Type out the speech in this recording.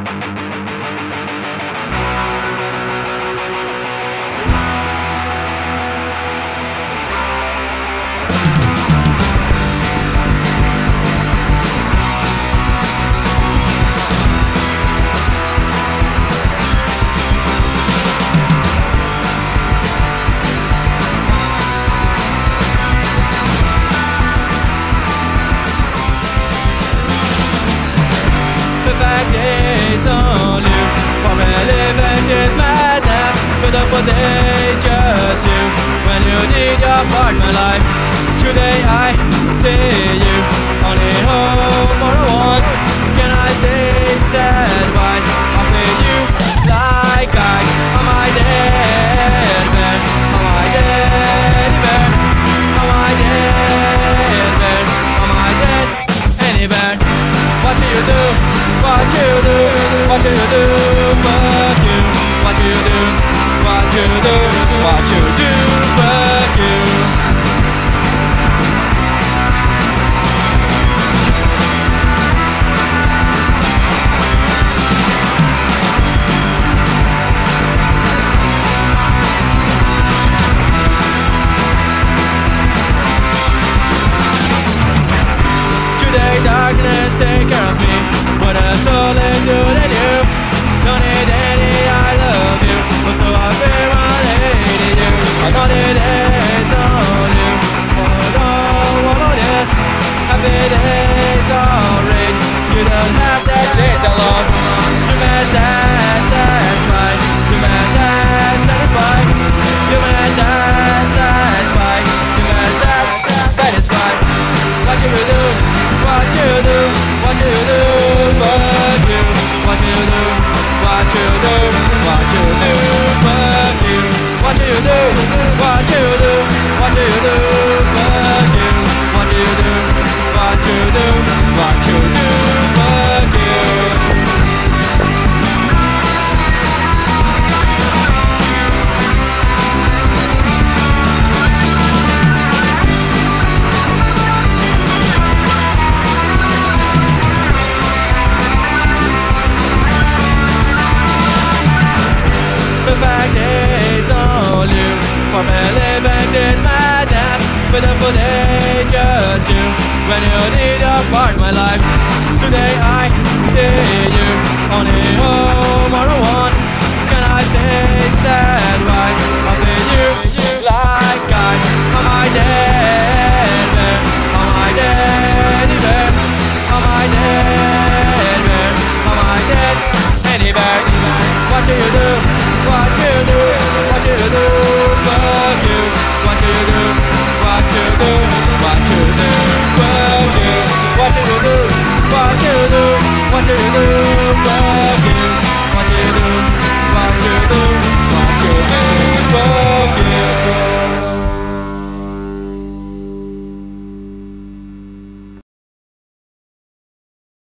Days on you, for me living is madness. Beautiful day, just you. When you need your part, my life. Today I see you. Only hope for one. Can I stay sad? Why? I'll feel you like I am my dead man. Am I dead man? Am I dead man? Am I dead anywhere? What do you do? What you do, what you do, fuck you. What you do, what you do, what you do, fuck you. Today darkness take care of me. What a solitude in you. Don't need any I love you, but so I feel I hated you. I know that it's on you. All of this happy days already. You don't have that taste of love. You made that satisfied. You made that satisfied. You made that satisfied. You made that satisfied. What you do? What you do? What you do? Fuck you. What you do? What you do? What you do? Fuck you. What you do? What you do? What you do? Fuck you. What you do? What you do? What you do? Fuck you. Perfect days on you. For me living this madness. Beautiful day, just you. When you need a part, my life. Today I see you. Only home or one. Can I stay sad? Why? I'll feel you like I am I dead man? Am I dead anywhere? Am I dead man? Am I dead anywhere? What do you do? What you do? What you do? Fuck you. What you do? What you do? What you do? Fuck you. What you do? What you do? What you do? Fuck